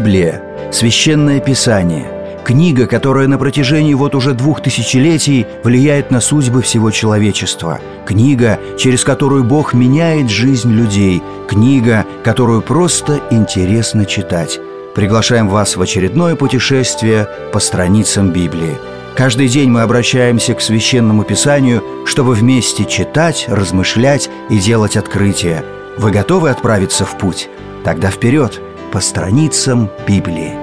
Библия – священное писание, книга, которая на протяжении вот уже 2000 влияет на судьбы всего человечества, книга, через которую Бог меняет жизнь людей, книга, которую просто интересно читать. Приглашаем вас в очередное путешествие по страницам Библии. Каждый день мы обращаемся к Священному Писанию, чтобы вместе читать, размышлять и делать открытия. Вы готовы отправиться в путь? Тогда вперед, по страницам Библии.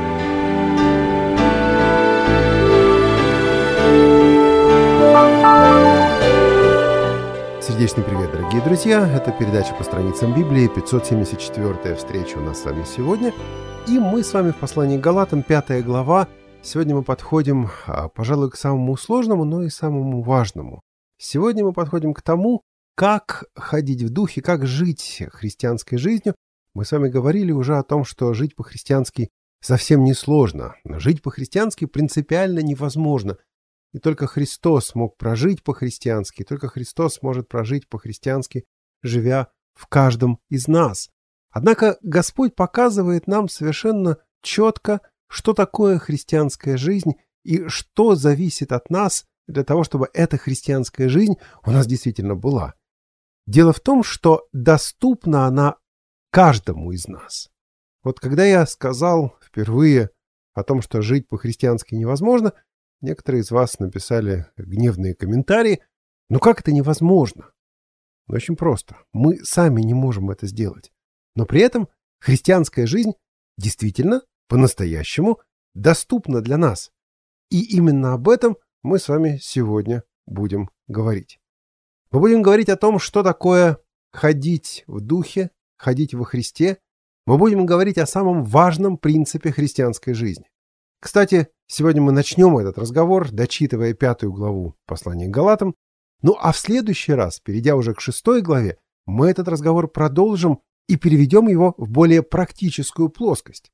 Сердечный привет, дорогие друзья! Это передача «По страницам Библии», 574-я встреча у нас с вами сегодня. И мы с вами в послании к Галатам, 5 глава. Сегодня мы подходим, пожалуй, к самому сложному, но и самому важному. Сегодня мы подходим к тому, как ходить в духе, как жить христианской жизнью. Мы с вами говорили уже о том, что жить по-христиански совсем не сложно. Но жить по-христиански принципиально невозможно. И только Христос мог прожить по-христиански, только Христос может прожить по-христиански, живя в каждом из нас. Однако Господь показывает нам совершенно четко, что такое христианская жизнь и что зависит от нас для того, чтобы эта христианская жизнь у нас действительно была. Дело в том, что доступна она каждому из нас. Вот когда я сказал впервые о том, что жить по-христиански невозможно, некоторые из вас написали гневные комментарии. Ну как это невозможно? Ну, очень просто. Мы сами не можем это сделать. Но при этом христианская жизнь действительно по-настоящему доступна для нас. И именно об этом мы с вами сегодня будем говорить. Мы будем говорить о том, что такое ходить в духе, ходить во Христе. Мы будем говорить о самом важном принципе христианской жизни. Кстати, сегодня мы начнем этот разговор, дочитывая 5 главу послания к Галатам. Ну а в следующий раз, перейдя уже к 6 главе, мы этот разговор продолжим и переведем его в более практическую плоскость.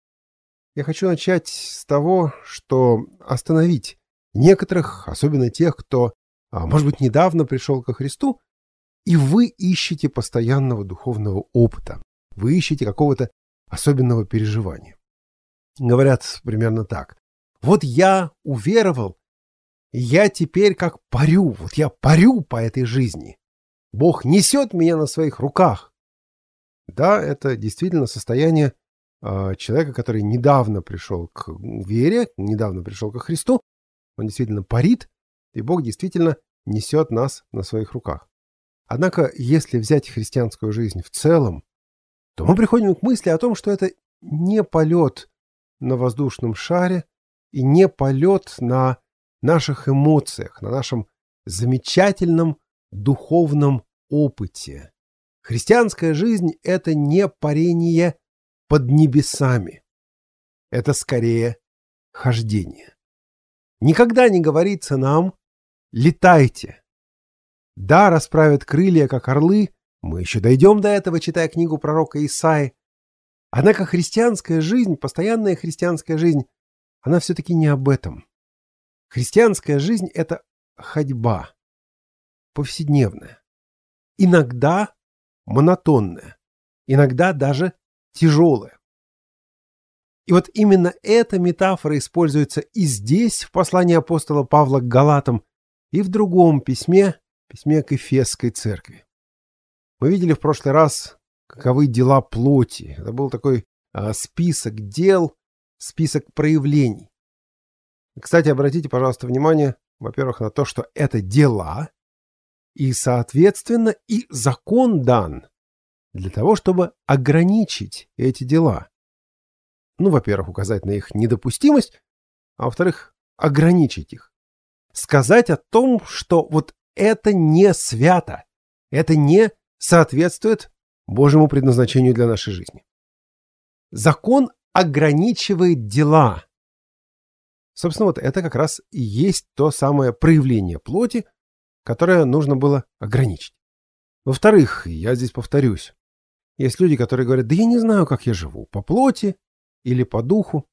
Я хочу начать с того, что остановить некоторых, особенно тех, кто, может быть, недавно пришел ко Христу, и вы ищете постоянного духовного опыта, вы ищете какого-то особенного переживания. Говорят примерно так. Вот я уверовал, и я теперь как парю, вот я парю по этой жизни. Бог несет меня на своих руках. Да, это действительно состояние человека, который недавно пришел к вере, недавно пришел ко Христу. Он действительно парит, и Бог действительно несет нас на своих руках. Однако, если взять христианскую жизнь в целом, то мы приходим к мысли о том, что это не полет на воздушном шаре и не полет на наших эмоциях, на нашем замечательном духовном опыте. Христианская жизнь – это не парение под небесами. Это скорее хождение. Никогда не говорится нам «летайте». Да, расправят крылья, как орлы. Мы еще дойдем до этого, читая книгу пророка Исаии. Однако христианская жизнь, постоянная христианская жизнь, она все-таки не об этом. Христианская жизнь – это ходьба, повседневная. Иногда монотонная, иногда даже тяжелая. И вот именно эта метафора используется и здесь, в послании апостола Павла к Галатам, и в другом письме к Эфесской церкви. Мы видели в прошлый раз, каковы дела плоти. Это был такой список дел, список проявлений. Кстати, обратите, пожалуйста, внимание, во-первых, на то, что это дела, и, соответственно, и закон дан для того, чтобы ограничить эти дела. Ну, во-первых, указать на их недопустимость, а во-вторых, ограничить их. Сказать о том, что вот это не свято, это не соответствует Божьему предназначению для нашей жизни. Закон ограничивает дела. Собственно, вот это как раз и есть то самое проявление плоти, которое нужно было ограничить. Во-вторых, я здесь повторюсь, есть люди, которые говорят, да я не знаю, как я живу, по плоти или по духу.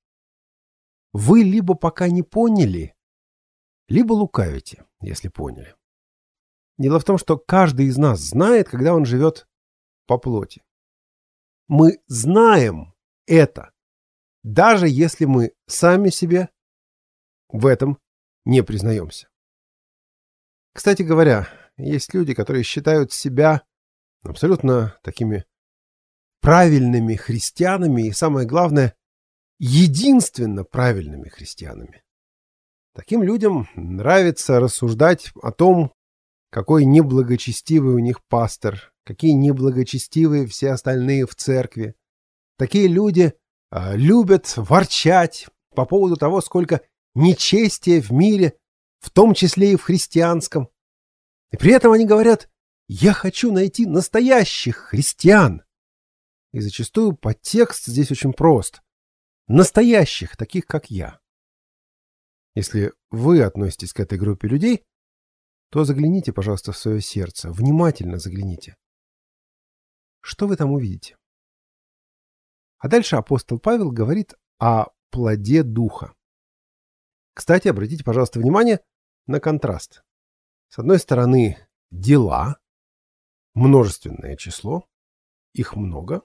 Вы либо пока не поняли, либо лукавите, если поняли. Дело в том, что каждый из нас знает, когда он живет по плоти. Мы знаем это, даже если мы сами себе в этом не признаемся. Кстати говоря, есть люди, которые считают себя абсолютно такими правильными христианами и, самое главное, единственно правильными христианами. Таким людям нравится рассуждать о том, какой неблагочестивый у них пастор, какие неблагочестивые все остальные в церкви. Такие люди любят ворчать по поводу того, сколько нечестия в мире, в том числе и в христианском. И при этом они говорят: «Я хочу найти настоящих христиан». И зачастую подтекст здесь очень прост. Настоящих, таких как я. Если вы относитесь к этой группе людей, то загляните, пожалуйста, в свое сердце, внимательно загляните. Что вы там увидите? А дальше апостол Павел говорит о плоде Духа. Кстати, обратите, пожалуйста, внимание на контраст. С одной стороны, дела, множественное число, их много.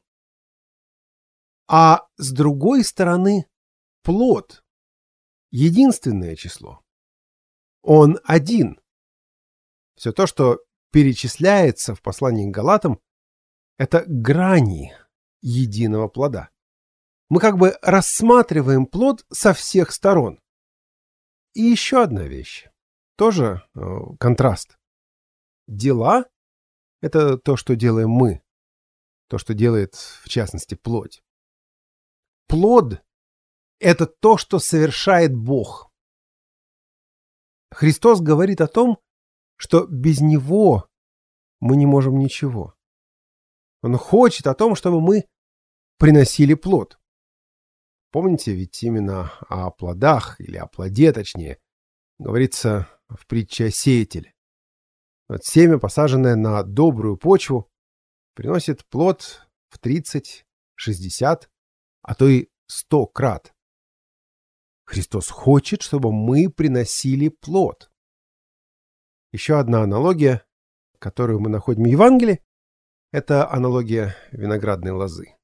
А с другой стороны, плод, единственное число. Он один. Все то, что перечисляется в послании к Галатам, это грани единого плода. Мы как бы рассматриваем плод со всех сторон. И еще одна вещь. Тоже контраст. Дела — это то, что делаем мы. То, что делает, в частности, плоть. Плод — это то, что совершает Бог. Христос говорит о том, что без Него мы не можем ничего. Он хочет о том, чтобы мы приносили плод. Помните, ведь именно о плодах, или о плоде точнее, говорится в притче о сеятеле. Вот семя, посаженное на добрую почву, приносит плод в 30, 60, а то и 100 крат. Христос хочет, чтобы мы приносили плод. Еще одна аналогия, которую мы находим в Евангелии, это аналогия виноградной лозы.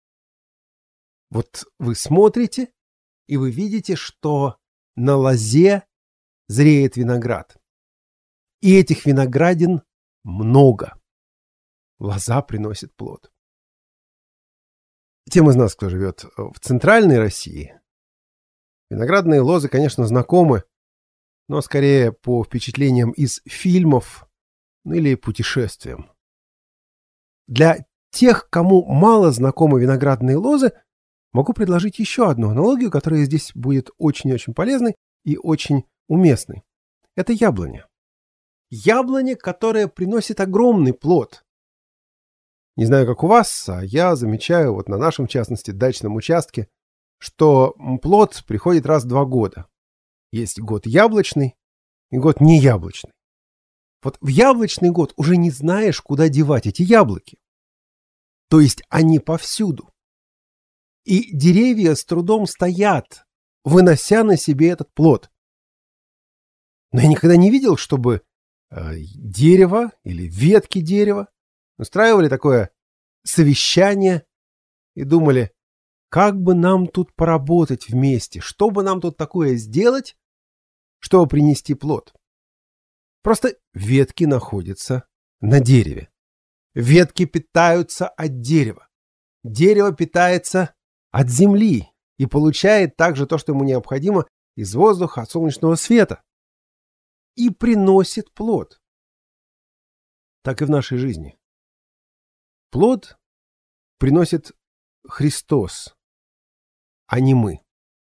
Вот вы смотрите, и вы видите, что на лозе зреет виноград. И этих виноградин много. Лоза приносит плод. Тем из нас, кто живет в центральной России, виноградные лозы, конечно, знакомы, но скорее по впечатлениям из фильмов, ну или путешествиям. Для тех, кому мало знакомы виноградные лозы, могу предложить еще одну аналогию, которая здесь будет очень-очень полезной и очень уместной. Это яблоня. Яблоня, которая приносит огромный плод. Не знаю, как у вас, а я замечаю вот на нашем, в частности, дачном участке, что плод приходит раз в 2 года. Есть год яблочный и год неяблочный. Вот в яблочный год уже не знаешь, куда девать эти яблоки. То есть они повсюду. И деревья с трудом стоят, вынося на себе этот плод. Но я никогда не видел, чтобы дерево или ветки дерева устраивали такое совещание и думали, как бы нам тут поработать вместе, что бы нам тут такое сделать, чтобы принести плод. Просто ветки находятся на дереве. Ветки питаются от дерева. Дерево питается от земли и получает также то, что ему необходимо из воздуха, от солнечного света. И приносит плод. Так и в нашей жизни. Плод приносит Христос, а не мы.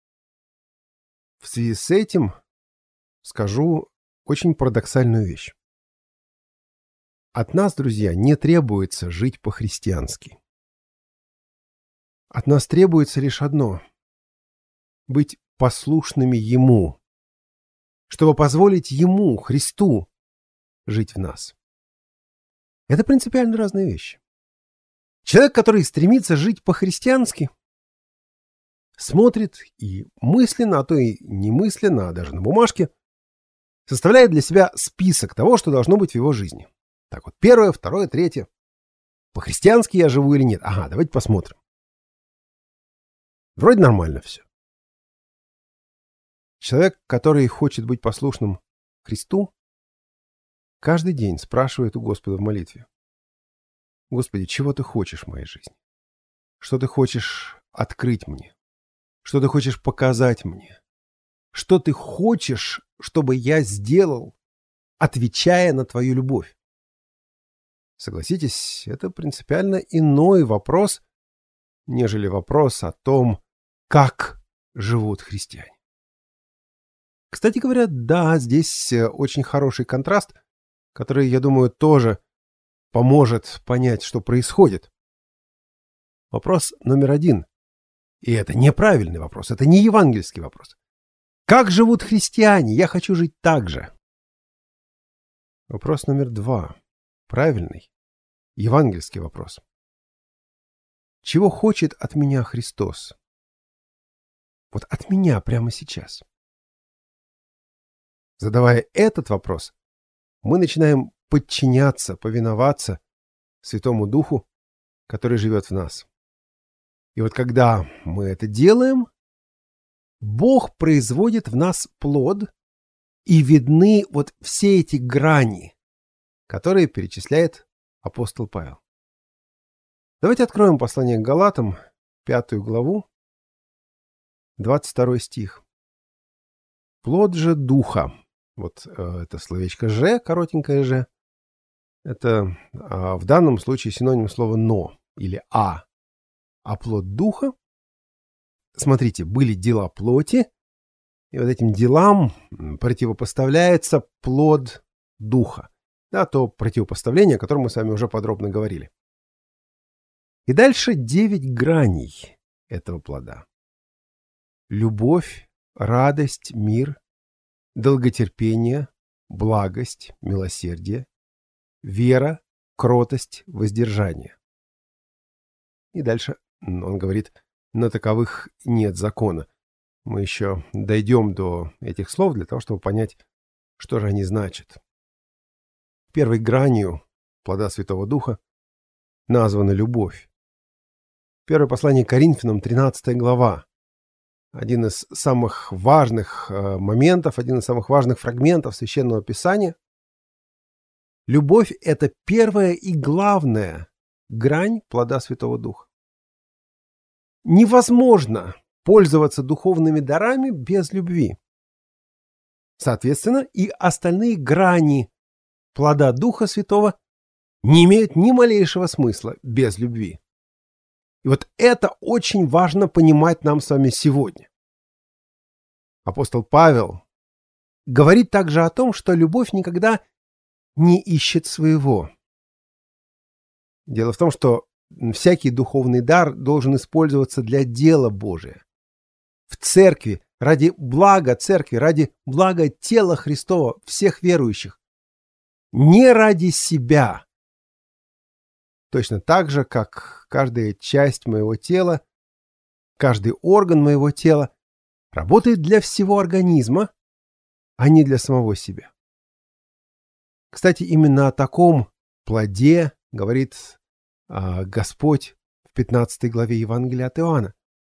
В связи с этим скажу очень парадоксальную вещь. От нас, друзья, не требуется жить по-христиански. От нас требуется лишь одно — быть послушными Ему, чтобы позволить Ему, Христу, жить в нас. Это принципиально разные вещи. Человек, который стремится жить по-христиански, смотрит и мысленно, а то и немысленно, а даже на бумажке, составляет для себя список того, что должно быть в его жизни. Так вот, 1, 2, 3. По-христиански я живу или нет? Ага, давайте посмотрим. Вроде нормально все. Человек, который хочет быть послушным Христу, каждый день спрашивает у Господа в молитве: «Господи, чего Ты хочешь в моей жизни? Что Ты хочешь открыть мне? Что Ты хочешь показать мне? Что Ты хочешь, чтобы я сделал, отвечая на Твою любовь?» Согласитесь, это принципиально иной вопрос, нежели вопрос о том, как живут христиане. Кстати говоря, да, здесь очень хороший контраст, который, я думаю, тоже поможет понять, что происходит. Вопрос номер один. И это неправильный вопрос, это не евангельский вопрос. Как живут христиане? Я хочу жить так же. Вопрос номер два. Правильный, евангельский вопрос. Чего хочет от меня Христос? Вот от меня прямо сейчас. Задавая этот вопрос, мы начинаем подчиняться, повиноваться Святому Духу, который живет в нас. И вот когда мы это делаем, Бог производит в нас плод, и видны вот все эти грани, которые перечисляет апостол Павел. Давайте откроем послание к Галатам, 5 главу, 22 стих. «Плод же Духа». Вот это словечко «же», коротенькое «же». Это в данном случае синоним слова «но» или «а». А плод Духа, смотрите, были дела плоти, и вот этим делам противопоставляется плод Духа. Да, то противопоставление, о котором мы с вами уже подробно говорили. И дальше 9 граней этого плода. Любовь, радость, мир, долготерпение, благость, милосердие, вера, кротость, воздержание. И дальше он говорит: на таковых нет закона. Мы еще дойдем до этих слов для того, чтобы понять, что же они значат. Первой гранью плода Святого Духа названа любовь. Первое послание к Коринфянам, 13 глава. Один из самых важных моментов, один из самых важных фрагментов Священного Писания. Любовь – это первая и главная грань плода Святого Духа. Невозможно пользоваться духовными дарами без любви. Соответственно, и остальные грани плода Духа Святого не имеют ни малейшего смысла без любви. И вот это очень важно понимать нам с вами сегодня. Апостол Павел говорит также о том, что любовь никогда не ищет своего. Дело в том, что всякий духовный дар должен использоваться для дела Божия. В церкви, ради блага церкви, ради блага тела Христова, всех верующих. Не ради себя. Точно так же, как каждая часть моего тела, каждый орган моего тела работает для всего организма, а не для самого себя. Кстати, именно о таком плоде говорит Господь в 15 главе Евангелия от Иоанна.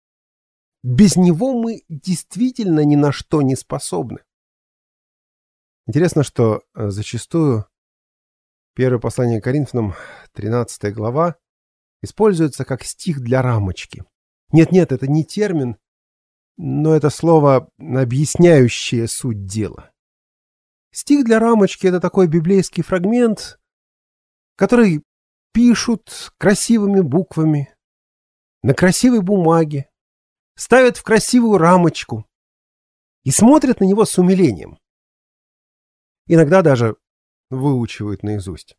Без него мы действительно ни на что не способны. Интересно, что зачастую первое послание к Коринфянам, 13 глава, используется как стих для рамочки. Нет, это не термин, но это слово, объясняющее суть дела. Стих для рамочки – это такой библейский фрагмент, который пишут красивыми буквами, на красивой бумаге, ставят в красивую рамочку и смотрят на него с умилением. Иногда даже выучивают наизусть.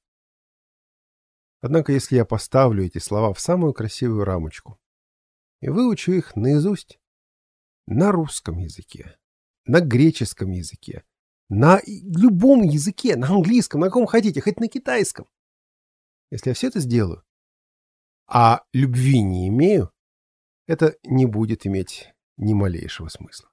Однако, если я поставлю эти слова в самую красивую рамочку и выучу их наизусть на русском языке, на греческом языке, на любом языке, на английском, на каком хотите, хоть на китайском. Если я все это сделаю, а любви не имею, это не будет иметь ни малейшего смысла.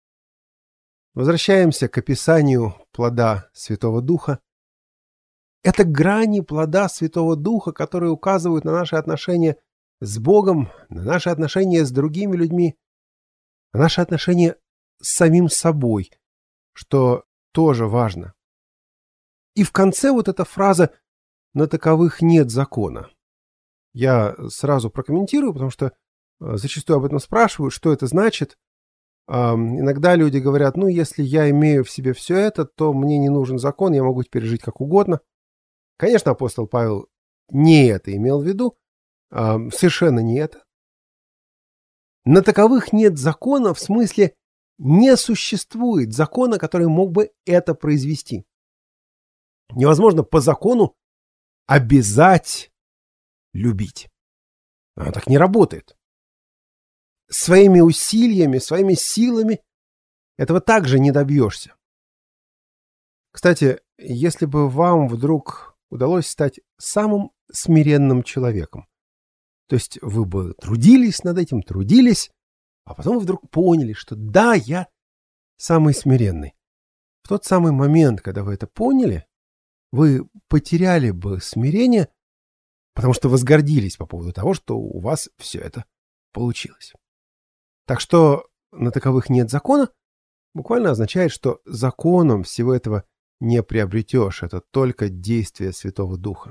Возвращаемся к описанию плода Святого Духа. Это грани плода Святого Духа, которые указывают на наши отношения с Богом, на наши отношения с другими людьми, на наши отношения с самим собой, что тоже важно. И в конце вот эта фраза «на таковых нет закона». Я сразу прокомментирую, потому что зачастую об этом спрашивают, что это значит. Иногда люди говорят, ну, если я имею в себе все это, то мне не нужен закон, я могу теперь жить как угодно. Конечно, апостол Павел не это имел в виду, совершенно не это. На таковых нет закона, в смысле не существует закона, который мог бы это произвести. Невозможно по закону обязать любить. Оно так не работает. Своими усилиями, своими силами этого также не добьешься. Кстати, если бы вам вдруг удалось стать самым смиренным человеком, то есть вы бы трудились над этим, а потом вы вдруг поняли, что да, я самый смиренный. В тот самый момент, когда вы это поняли, вы потеряли бы смирение, потому что возгордились по поводу того, что у вас все это получилось. Так что на таковых нет закона, буквально означает, что законом всего этого не приобретешь. Это только действие Святого Духа.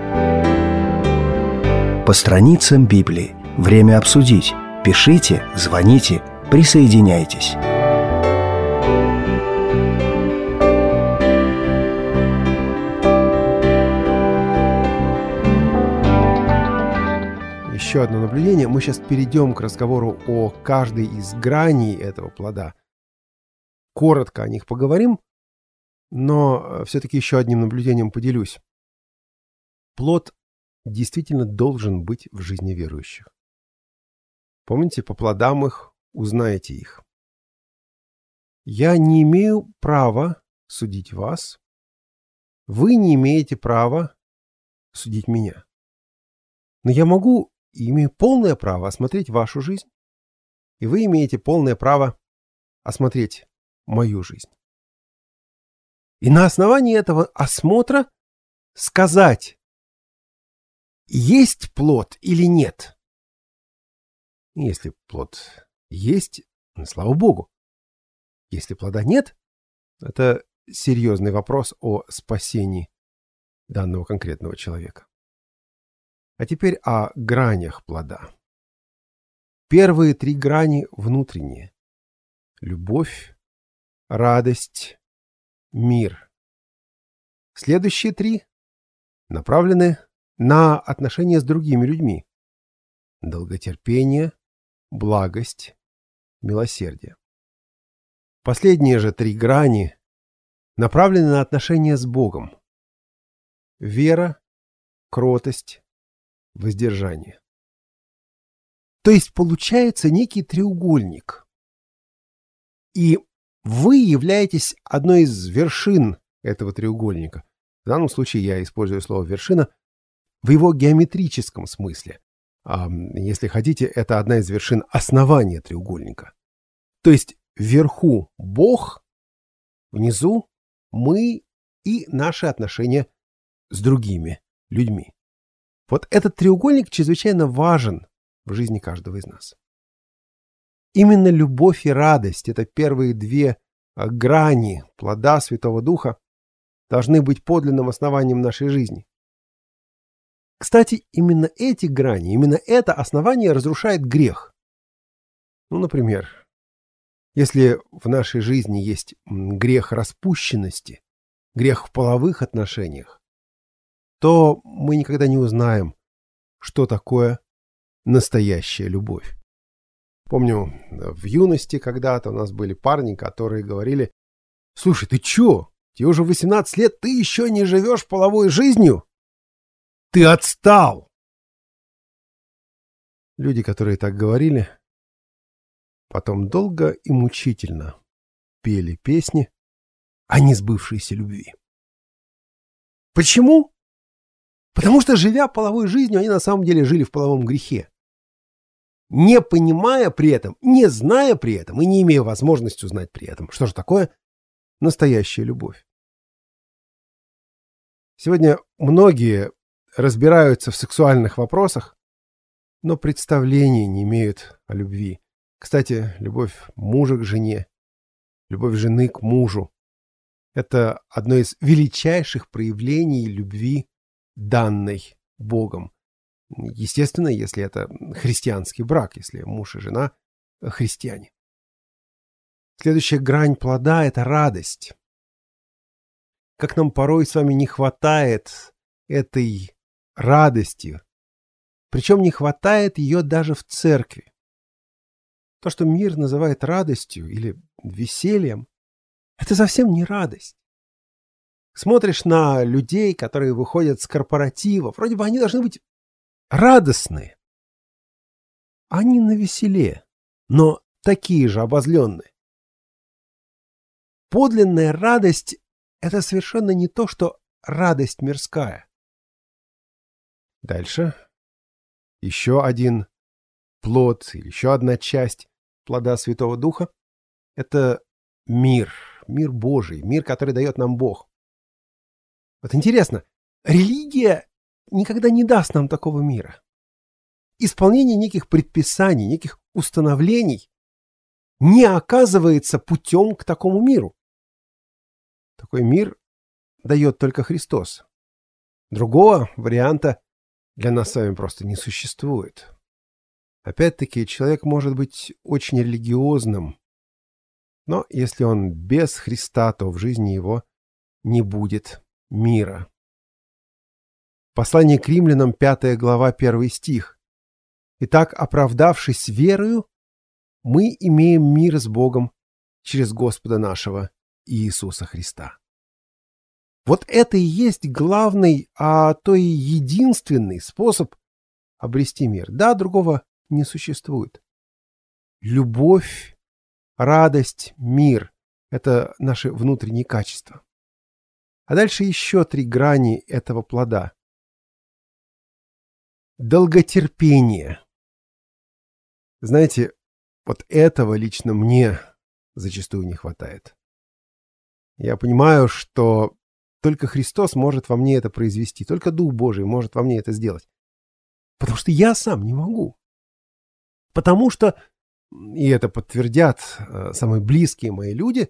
По страницам Библии. Время обсудить. Пишите, звоните, присоединяйтесь. Еще одно наблюдение. Мы сейчас перейдем к разговору о каждой из граней этого плода. Коротко о них поговорим, но все-таки еще одним наблюдением поделюсь. Плод действительно должен быть в жизни верующих. Помните, по плодам их узнаете их. Я не имею права судить вас. Вы не имеете права судить меня. Но я могу и имею полное право осмотреть вашу жизнь, и вы имеете полное право осмотреть мою жизнь. И на основании этого осмотра сказать, есть плод или нет. И если плод есть, слава Богу. Если плода нет, это серьезный вопрос о спасении данного конкретного человека. А теперь о гранях плода. Первые 3 грани внутренние. Любовь, радость, мир. Следующие 3 направлены на отношения с другими людьми. Долготерпение, благость, милосердие. Последние же 3 грани направлены на отношения с Богом. Вера, кротость, воздержание. То есть получается некий треугольник. И вы являетесь одной из вершин этого треугольника. В данном случае я использую слово «вершина» в его геометрическом смысле. Если хотите, это одна из вершин основания треугольника. То есть вверху Бог, внизу мы и наши отношения с другими людьми. Вот этот треугольник чрезвычайно важен в жизни каждого из нас. Именно любовь и радость, это первые 2 грани плода Святого Духа, должны быть подлинным основанием нашей жизни. Кстати, именно эти грани, именно это основание разрушает грех. Ну, например, если в нашей жизни есть грех распущенности, грех в половых отношениях, то мы никогда не узнаем, что такое настоящая любовь. Помню, в юности когда-то у нас были парни, которые говорили: «Слушай, ты чё? Тебе уже 18 лет, ты еще не живешь половой жизнью? Ты отстал!» Люди, которые так говорили, потом долго и мучительно пели песни о несбывшейся любви. Почему? Потому что, живя половой жизнью, они на самом деле жили в половом грехе. Не понимая при этом, не зная при этом и не имея возможности узнать при этом, что же такое настоящая любовь. Сегодня многие разбираются в сексуальных вопросах но представления не имеют о любви. Кстати, любовь мужа к жене, любовь жены к мужу — это одно из величайших проявлений любви, данной Богом. Естественно, если это христианский брак, если муж и жена христиане. Следующая грань плода — это радость. Как нам порой с вами не хватает этой радости, причем не хватает ее даже в церкви. То, что мир называет радостью или весельем, это совсем не радость. Смотришь на людей, которые выходят с корпоратива, вроде бы они должны быть радостные. Они навеселе, но такие же обозленные. Подлинная радость — это совершенно не то, что радость мирская. Дальше. Еще один плод или еще одна часть плода Святого Духа — это мир, мир Божий, мир, который дает нам Бог. Вот интересно, религия никогда не даст нам такого мира. Исполнение неких предписаний, неких установлений не оказывается путем к такому миру. Такой мир дает только Христос. Другого варианта для нас с вами просто не существует. Опять-таки, человек может быть очень религиозным, но если он без Христа, то в жизни его не будет мира. Послание к римлянам, 5 глава, 1 стих. «Итак, оправдавшись верою, мы имеем мир с Богом через Господа нашего Иисуса Христа». Вот это и есть главный, а то и единственный способ обрести мир. Да, другого не существует. Любовь, радость, мир — это наши внутренние качества. А дальше еще 3 грани этого плода. Долготерпение. Знаете, вот этого лично мне зачастую не хватает. Я понимаю, что только Христос может во мне это произвести, только Дух Божий может во мне это сделать. Потому что я сам не могу. Потому что, и это подтвердят самые близкие мои люди,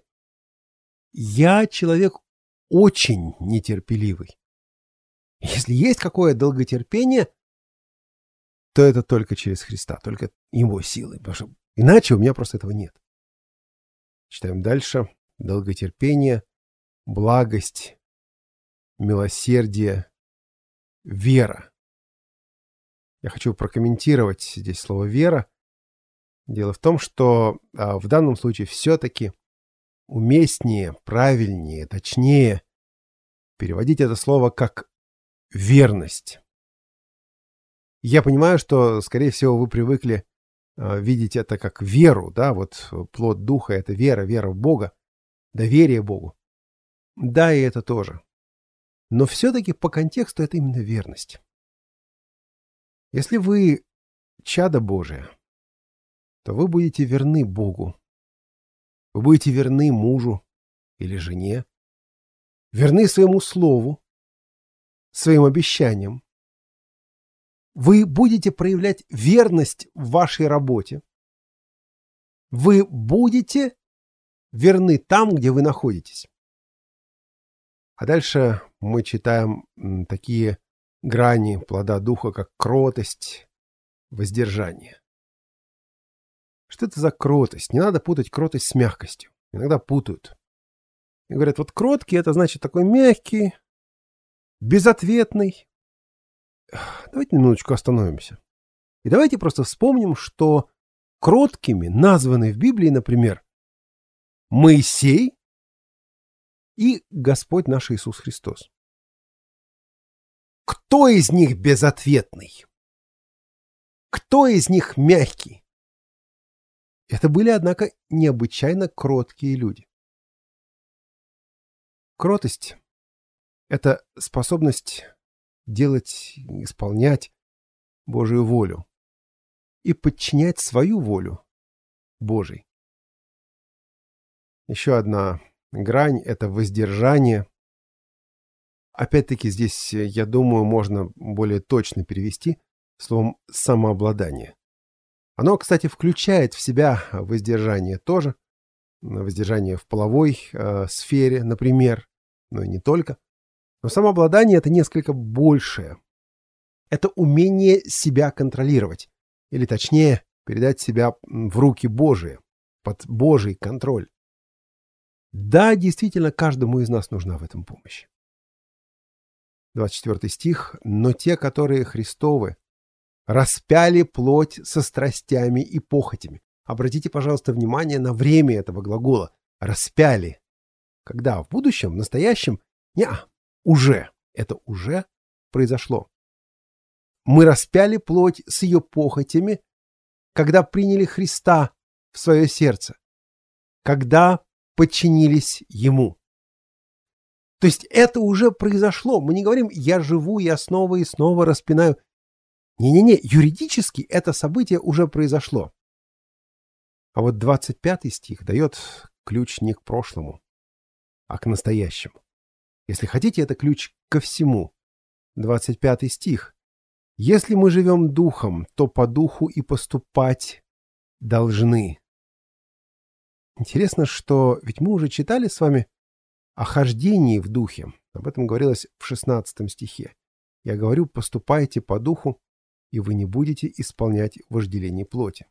я человек очень нетерпеливый. Если есть какое долготерпение, то это только через Христа, только Его силой, потому что иначе у меня просто этого нет. Читаем дальше. Долготерпение, благость, милосердие, вера. Я хочу прокомментировать здесь слово «вера». Дело в том, что в данном случае все-таки уместнее, правильнее, точнее переводить это слово как «верность». Я понимаю, что, скорее всего, вы привыкли видеть это как веру, да, вот плод Духа — это вера, вера в Бога, доверие Богу. Да, и это тоже. Но все-таки по контексту это именно верность. Если вы чадо Божие, то вы будете верны Богу. Вы будете верны мужу или жене, верны своему слову, своим обещаниям. Вы будете проявлять верность в вашей работе. Вы будете верны там, где вы находитесь. А дальше мы читаем такие грани плода Духа, как кротость, воздержание. Что это за кротость? Не надо путать кротость с мягкостью. Иногда путают. И говорят, вот кроткий — это значит такой мягкий, безответный. Давайте на минуточку остановимся. И давайте просто вспомним, что кроткими названы в Библии, например, Моисей и Господь наш Иисус Христос. Кто из них безответный? Кто из них мягкий? Это были, однако, необычайно кроткие люди. Кротость — это способность делать, исполнять Божию волю и подчинять свою волю Божией. Еще одна грань — это воздержание. Опять-таки здесь, я думаю, можно более точно перевести словом «самообладание». Оно, кстати, включает в себя воздержание тоже, воздержание в половой сфере, например, но и не только. Но самообладание — это несколько большее. Это умение себя контролировать, или точнее, передать себя в руки Божии, под Божий контроль. Да, действительно, каждому из нас нужна в этом помощь. 24 стих. «Но те, которые Христовы, распяли плоть со страстями и похотями». Обратите, пожалуйста, внимание на время этого глагола. Распяли. Когда? В будущем? В настоящем? Неа. Уже. Это уже произошло. Мы распяли плоть с ее похотями, когда приняли Христа в свое сердце, когда подчинились Ему. То есть это уже произошло. Мы не говорим «я живу, я снова и снова распинаю». Не-не-не, юридически это событие уже произошло. А вот 25 стих дает ключ не к прошлому, а к настоящему. Если хотите, это ключ ко всему. 25 стих. «Если мы живем духом, то по духу и поступать должны». Интересно, что ведь мы уже читали с вами о хождении в духе. Об этом говорилось в 16 стихе. «Я говорю, поступайте по духу, и вы не будете исполнять вожделение плоти».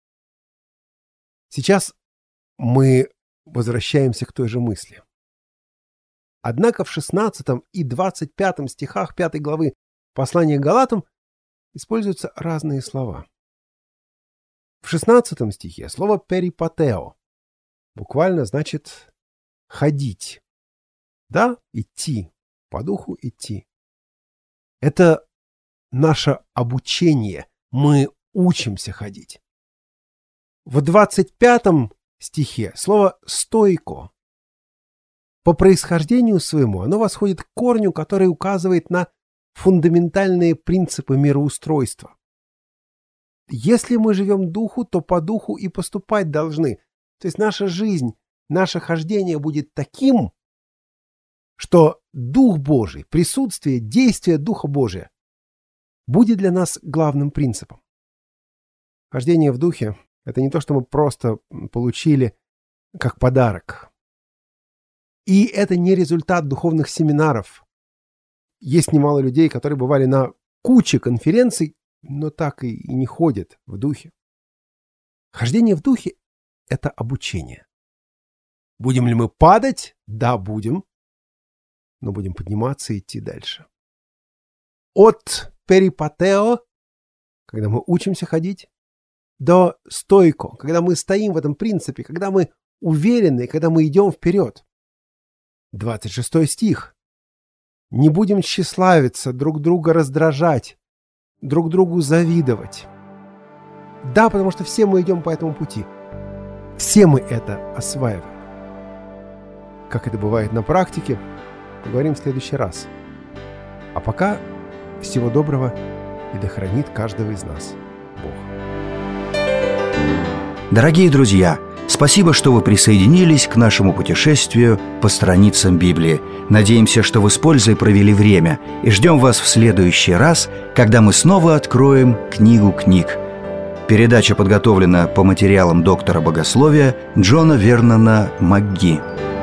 Сейчас мы возвращаемся к той же мысли. Однако в 16 и 25 стихах 5 главы послания к Галатам используются разные слова. В 16 стихе слово «перипатео» буквально значит «ходить». Да, идти, по духу идти. Это наше обучение, мы учимся ходить. В 25 стихе слово «стойко». По происхождению своему оно восходит к корню, который указывает на фундаментальные принципы мироустройства. Если мы живем духу, то по духу и поступать должны. То есть наша жизнь, наше хождение будет таким, что Дух Божий, присутствие, действие Духа Божия будет для нас главным принципом. Хождение в Духе — это не то, что мы просто получили как подарок. И это не результат духовных семинаров. Есть немало людей, которые бывали на куче конференций, но так и не ходят в Духе. Хождение в Духе — это обучение. Будем ли мы падать? Да, будем. Но будем подниматься и идти дальше. От перипатео, когда мы учимся ходить, до стойко, когда мы стоим в этом принципе, когда мы уверены, когда мы идем вперед. 26 стих. Не будем тщеславиться, друг друга раздражать, друг другу завидовать. Да, потому что все мы идем по этому пути. Все мы это осваиваем. Как это бывает на практике, поговорим в следующий раз. А пока всего доброго, и да хранит каждого из нас Бог. Дорогие друзья, спасибо, что вы присоединились к нашему путешествию по страницам Библии. Надеемся, что вы с пользой провели время, и ждем вас в следующий раз, когда мы снова откроем книгу книг. Передача подготовлена по материалам доктора богословия Джона Вернона МакГи.